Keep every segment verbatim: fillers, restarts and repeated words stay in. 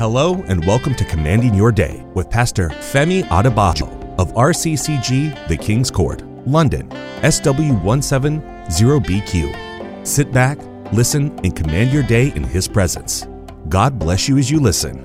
Hello and welcome to Commanding Your Day with Pastor Femi Adebayo of R C C G The King's Court, London, S W one seven zero B Q. Sit back, listen, and command your day in His presence. God bless you as you listen.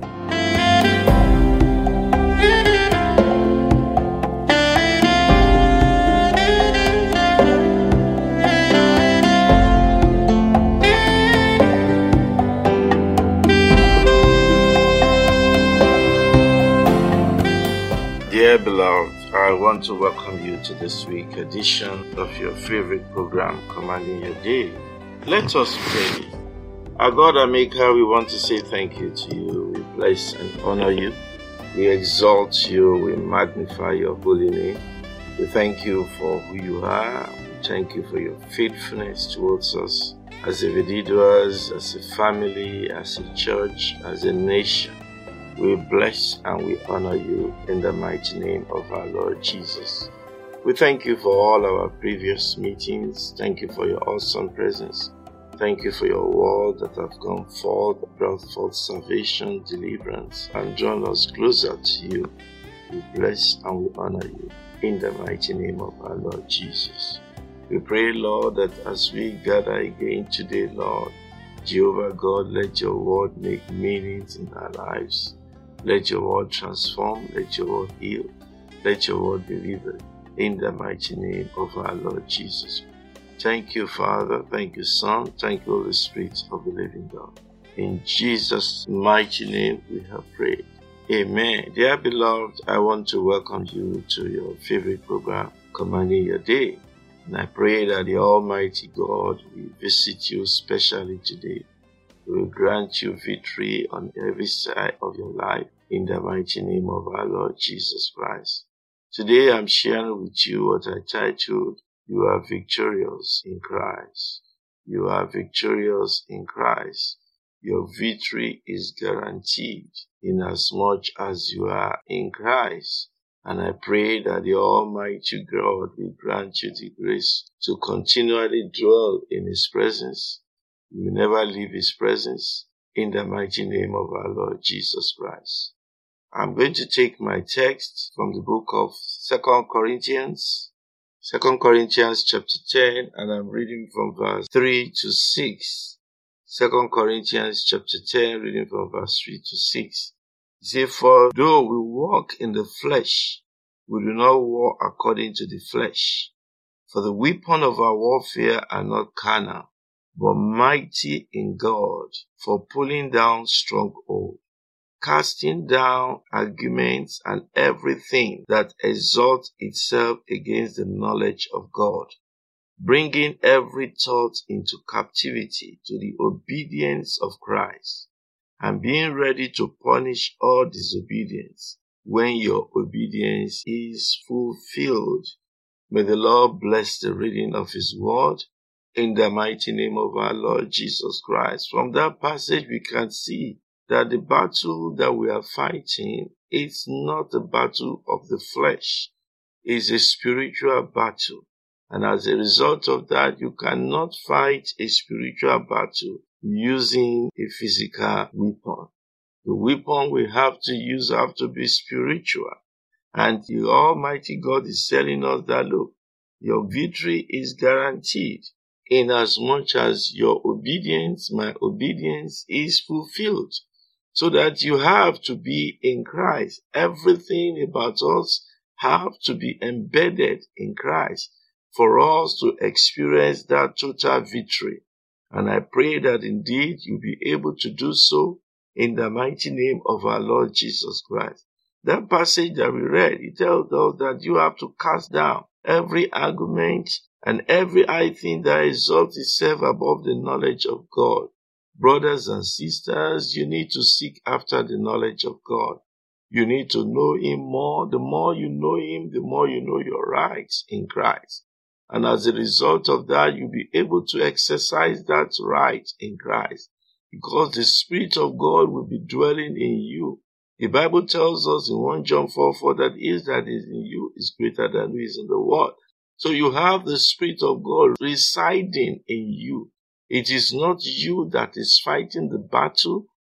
Dear beloved, I want to welcome you to this week's edition of your favorite program, Commanding Your Day. Let us pray. Our God and Maker, we want to say thank you to you. We bless and honor you. We exalt you. We magnify your holy name. We thank you for who you are. We thank you for your faithfulness towards us as individuals, as a family, as a church, as a nation. We bless and we honor you in the mighty name of our Lord Jesus. We thank you for all our previous meetings. Thank you for your awesome presence. Thank you for your word that have gone forth, brought forth salvation, deliverance, and drawn us closer to you. We bless and we honor you in the mighty name of our Lord Jesus. We pray, Lord, that as we gather again today, Lord, Jehovah God, let your word make meanings in our lives. Let your word transform, let your word heal, let your word deliver in the mighty name of our Lord Jesus. Thank you, Father. Thank you, Son. Thank you, Holy Spirit of the living God. In Jesus' mighty name we have prayed. Amen. Dear beloved, I want to welcome you to your favorite program, Commanding Your Day. And I pray that the Almighty God will visit you specially today. He will grant you victory on every side of your life in the mighty name of our Lord Jesus Christ. Today I'm sharing with you what I titled, You Are Victorious in Christ. You are victorious in Christ. Your victory is guaranteed in as much as you are in Christ. And I pray that the Almighty God will grant you the grace to continually dwell in His presence. You will never leave His presence in the mighty name of our Lord Jesus Christ. I'm going to take my text from the book of Second Corinthians, Second Corinthians chapter ten, and I'm reading from verse three to six. Second Corinthians chapter ten, reading from verse three to six. It says, For though we walk in the flesh, we do not war according to the flesh. For the weapons of our warfare are not carnal, but mighty in God for pulling down strongholds, casting down arguments and everything that exalts itself against the knowledge of God, bringing every thought into captivity to the obedience of Christ, and being ready to punish all disobedience when your obedience is fulfilled. May the Lord bless the reading of His word in the mighty name of our Lord Jesus Christ. From that passage we can see that the battle that we are fighting is not a battle of the flesh. It's a spiritual battle. And as a result of that, you cannot fight a spiritual battle using a physical weapon. The weapon we have to use have to be spiritual. And the Almighty God is telling us that, look, your victory is guaranteed in as much as your obedience, my obedience, is fulfilled. So that you have to be in Christ. Everything about us have to be embedded in Christ for us to experience that total victory. And I pray that indeed you'll be able to do so in the mighty name of our Lord Jesus Christ. That passage that we read, it tells us that you have to cast down every argument and every high thing that exalts itself above the knowledge of God. Brothers and sisters, you need to seek after the knowledge of God. You need to know Him more. The more you know Him, the more you know your rights in Christ. And as a result of that, you'll be able to exercise that right in Christ. Because the Spirit of God will be dwelling in you. The Bible tells us in First John four four that He that is in you is greater than who is in the world. So you have the Spirit of God residing in you. It is not you that is fighting the battle,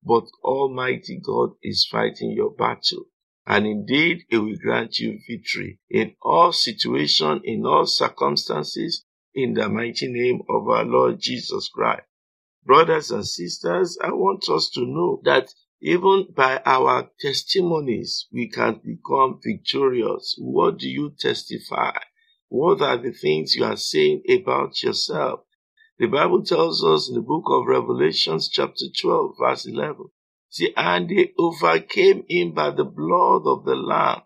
but Almighty God is fighting your battle. And indeed, He will grant you victory in all situations, in all circumstances, in the mighty name of our Lord Jesus Christ. Brothers and sisters, I want us to know that even by our testimonies, we can become victorious. What do you testify? What are the things you are saying about yourself? The Bible tells us in the book of Revelation, chapter twelve, verse eleven, see, and they overcame him by the blood of the Lamb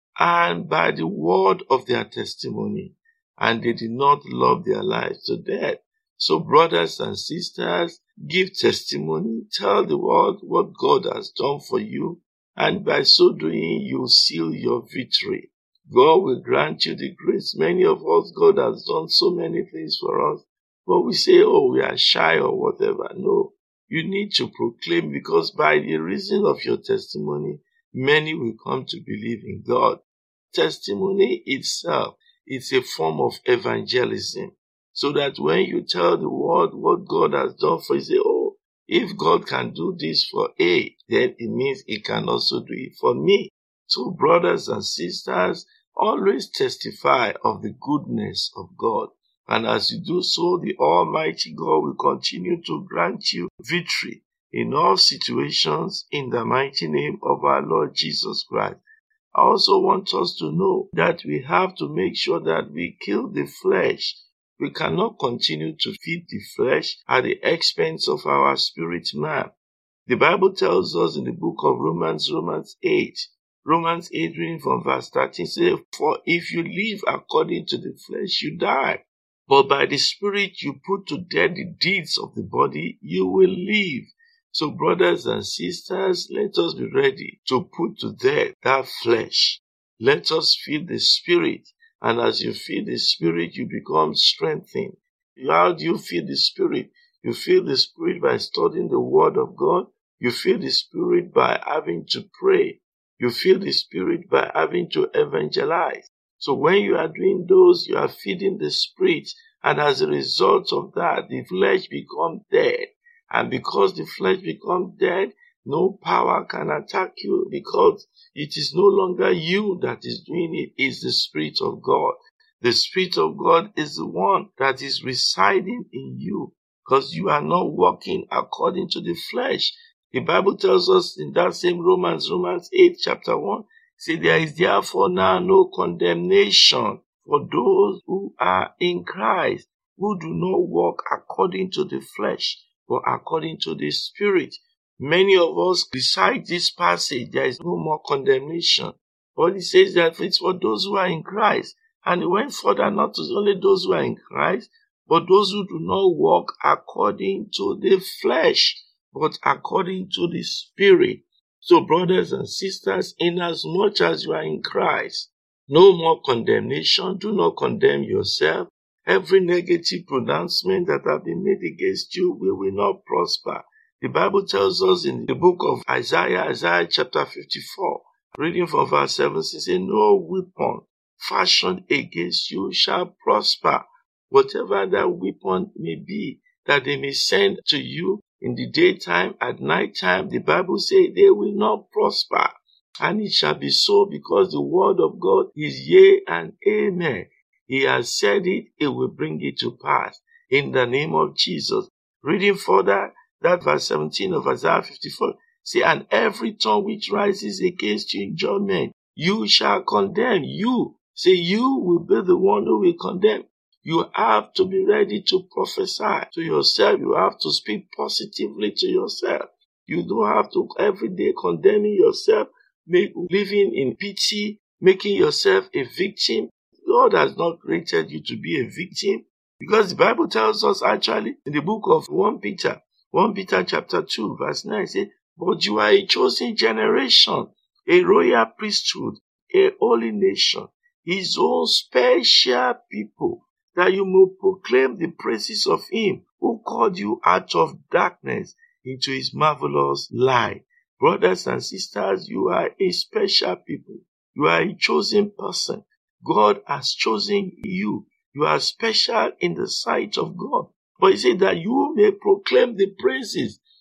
and by the word of their testimony, and they did not love their lives to death. So brothers and sisters, give testimony, tell the world what God has done for you, and by so doing, you seal your victory. God will grant you the grace. Many of us, God has done so many things for us, but we say, oh, we are shy or whatever. No, you need to proclaim, because by the reason of your testimony, many will come to believe in God. Testimony itself is a form of evangelism. So that when you tell the world what God has done for you, say, oh, if God can do this for A, then it means He can also do it for me. So brothers and sisters, always testify of the goodness of God. And as you do so, the Almighty God will continue to grant you victory in all situations in the mighty name of our Lord Jesus Christ. I also want us to know that we have to make sure that we kill the flesh. We cannot continue to feed the flesh at the expense of our spirit man. The Bible tells us in the book of Romans, Romans eight, Romans eight, reading from verse thirteen, says, for if you live according to the flesh, you die. But by the Spirit you put to death the deeds of the body, you will live. So brothers and sisters, let us be ready to put to death that flesh. Let us feed the Spirit. And as you feed the Spirit, you become strengthened. How do you feed the Spirit? You feed the Spirit by studying the Word of God. You feed the Spirit by having to pray. You feed the Spirit by having to evangelize. So when you are doing those, you are feeding the Spirit. And as a result of that, the flesh becomes dead. And because the flesh becomes dead, no power can attack you, because it is no longer you that is doing it, it's the Spirit of God. The Spirit of God is the one that is residing in you, because you are not walking according to the flesh. The Bible tells us in that same Romans, Romans eight, chapter one, say, there is therefore now no condemnation for those who are in Christ, who do not walk according to the flesh, but according to the Spirit. Many of us recite this passage, there is no more condemnation. But it says that it's for those who are in Christ. And it went further, not to only those who are in Christ, but those who do not walk according to the flesh, but according to the Spirit. So brothers and sisters, inasmuch as you are in Christ, no more condemnation. Do not condemn yourself. Every negative pronouncement that have been made against you, we will not prosper. The Bible tells us in the book of Isaiah, Isaiah chapter fifty-four, reading from verse seven, it says, no weapon fashioned against you shall prosper. Whatever that weapon may be, that they may send to you in the daytime, at night time, the Bible says they will not prosper. And it shall be so, because the word of God is yea and amen. He has said it, He will bring it to pass in the name of Jesus. Reading further, that verse seventeen of Isaiah fifty-four, say, and every tongue which rises against you in judgment, you shall condemn. You, say, you will be the one who will condemn. You have to be ready to prophesy to yourself. You have to speak positively to yourself. You don't have to every day condemning yourself, make, living in pity, making yourself a victim. God has not created you to be a victim, because the Bible tells us actually in the book of First Peter, First Peter chapter two, verse nine, says, but you are a chosen generation, a royal priesthood, a holy nation, His own special people, that you may proclaim the praises of Him who called you out of darkness into His marvelous light. Brothers and sisters, you are a special people. You are a chosen person. God has chosen you. You are special in the sight of God. But He said that you may proclaim the praises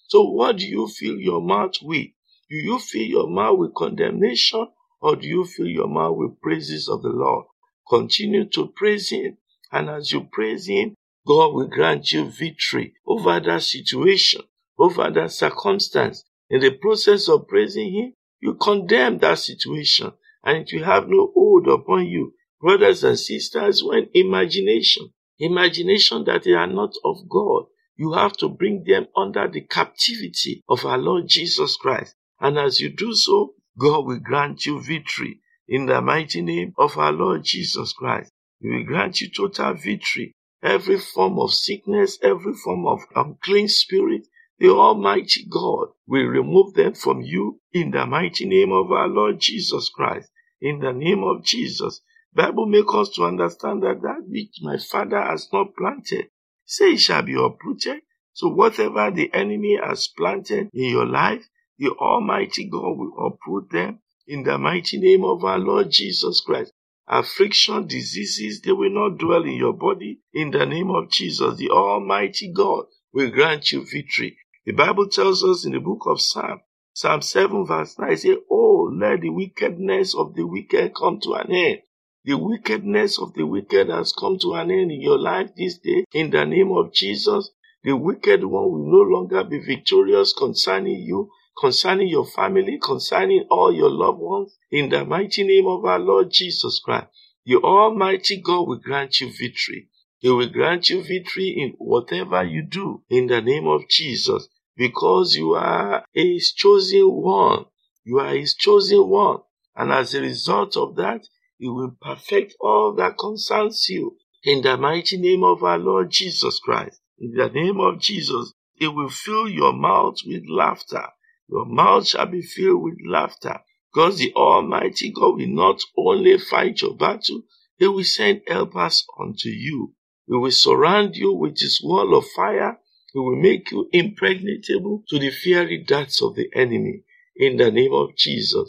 So what do you fill your mouth with? Do you fill your mouth with condemnation, or do you fill your mouth with praises of the Lord? Continue to praise Him, and as you praise Him, God will grant you victory over that situation, over that circumstance. In the process of praising Him, you condemn that situation, and it will have no hold upon you. Brothers and sisters, when imagination, imagination that they are not of God, you have to bring them under the captivity of our Lord Jesus Christ. And as you do so, God will grant you victory in the mighty name of our Lord Jesus Christ. He will grant you total victory. Every form of sickness, every form of unclean spirit, the Almighty God will remove them from you in the mighty name of our Lord Jesus Christ. In the name of Jesus. Bible makes us to understand that that which my Father has not planted, say it shall be uprooted. So whatever the enemy has planted in your life, the Almighty God will uproot them in the mighty name of our Lord Jesus Christ. Affliction, diseases, they will not dwell in your body in the name of Jesus. The Almighty God will grant you victory. The Bible tells us in the book of Psalm, Psalm seven verse nine, say, oh, let the wickedness of the wicked come to an end. The wickedness of the wicked has come to an end in your life this day. In the name of Jesus, the wicked one will no longer be victorious concerning you, concerning your family, concerning all your loved ones. In the mighty name of our Lord Jesus Christ, the Almighty God will grant you victory. He will grant you victory in whatever you do in the name of Jesus, because you are His chosen one. You are His chosen one. And as a result of that, He will perfect all that concerns you in the mighty name of our Lord Jesus Christ. In the name of Jesus, He will fill your mouth with laughter. Your mouth shall be filled with laughter, because the Almighty God will not only fight your battle, He will send helpers unto you. He will surround you with His wall of fire. He will make you impregnable to the fiery darts of the enemy in the name of Jesus.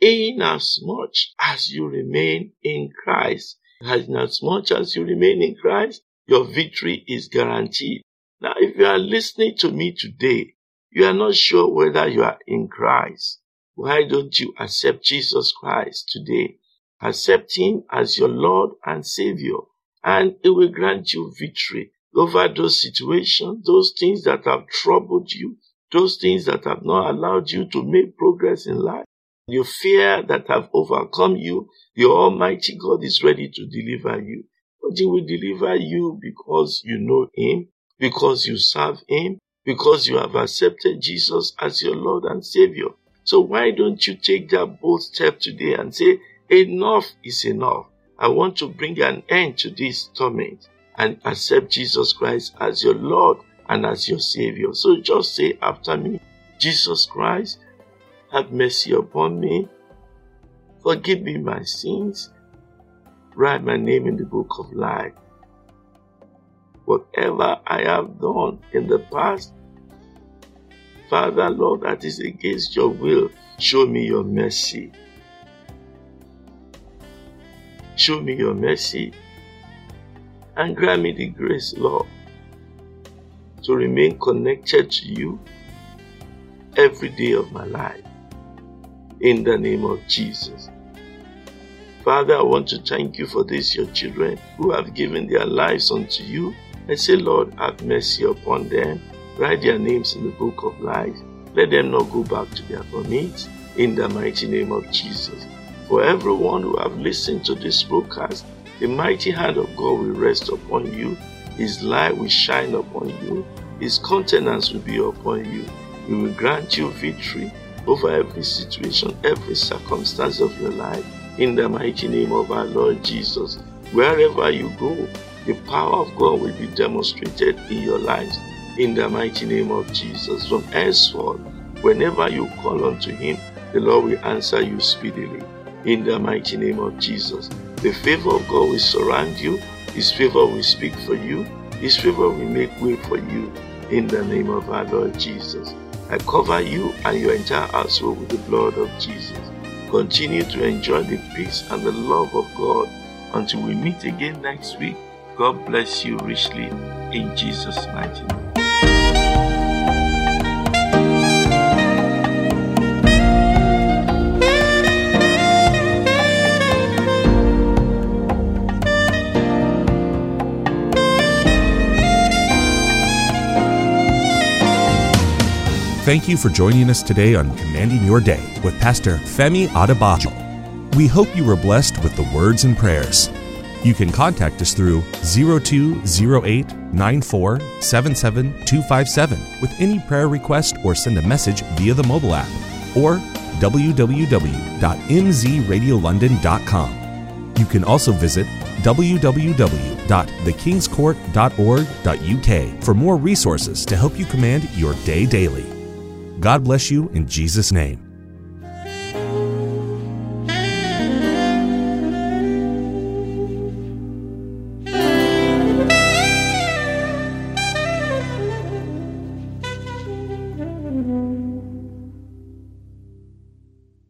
Inasmuch as you remain in Christ, inasmuch as you remain in Christ, your victory is guaranteed. Now, if you are listening to me today, you are not sure whether you are in Christ. Why don't you accept Jesus Christ today? Accept Him as your Lord and Savior, and He will grant you victory over those situations, those things that have troubled you, those things that have not allowed you to make progress in life. Your fear that have overcome you, the Almighty God is ready to deliver you. But He will deliver you because you know Him, because you serve Him, because you have accepted Jesus as your Lord and Savior. So why don't you take that bold step today and say, enough is enough. I want to bring an end to this torment and accept Jesus Christ as your Lord and as your Savior. So just say after me, Jesus Christ, have mercy upon me. Forgive me my sins. Write my name in the book of life. Whatever I have done in the past, Father, Lord, that is against your will, show me your mercy. Show me your mercy and grant me the grace, Lord, to remain connected to you every day of my life. In the name of Jesus. Father, I want to thank you for this, your children who have given their lives unto you. I say, Lord, have mercy upon them. Write their names in the book of life. Let them not go back to their vomit. In the mighty name of Jesus. For everyone who have listened to this broadcast, the mighty hand of God will rest upon you. His light will shine upon you. His countenance will be upon you. He will grant you victory over every situation, every circumstance of your life. In the mighty name of our Lord Jesus. Wherever you go, the power of God will be demonstrated in your lives. In the mighty name of Jesus. From henceforth, whenever you call unto Him, the Lord will answer you speedily. In the mighty name of Jesus. The favor of God will surround you. His favor will speak for you. His favor will make way for you. In the name of our Lord Jesus. I cover you and your entire household with the blood of Jesus. Continue to enjoy the peace and the love of God until we meet again next week. God bless you richly in Jesus' mighty name. Thank you for joining us today on Commanding Your Day with Pastor Femi Adebayo. We hope you were blessed with the words and prayers. You can contact us through zero two zero eight nine four seven seven two five seven with any prayer request or send a message via the mobile app or w w w dot m z radio london dot com. You can also visit w w w dot the kings court dot org dot u k for more resources to help you command your day daily. God bless you in Jesus' name.